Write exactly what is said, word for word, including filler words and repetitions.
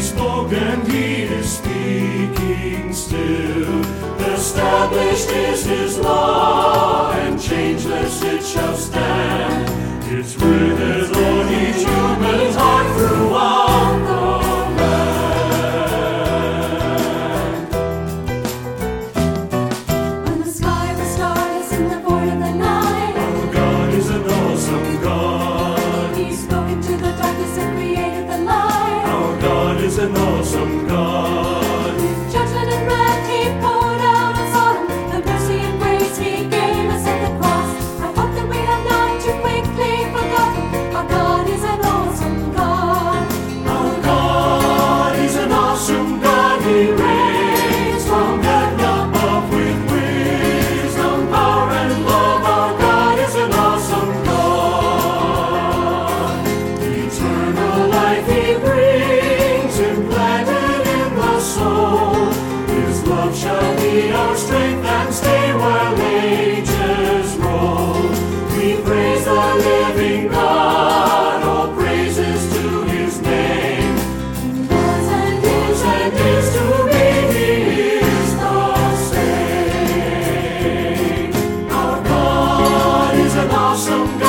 spoke and He is speaking still. Established is His law, and changeless it shall stand. Its truth is on each human's heart throughout the land. When the sky was starless in the void of the night, Our God is an awesome God. He spoke into the darkness and created the light. Our God is an awesome God. Judgment and wrath He poured out on Sodom. The mercy and grace He gave us at the cross. I hope that we have not too quickly forgotten. Our God is an awesome God. Our God is an awesome God. He reigns from heaven above with wisdom, power, and love. Our God is an awesome God. Eternal life He brings, implanted in the soul. His love shall be our strength and stay while ages roll. We praise the living God, all praises to His name. Was and is And is to be, He is the same. Our God is an awesome God.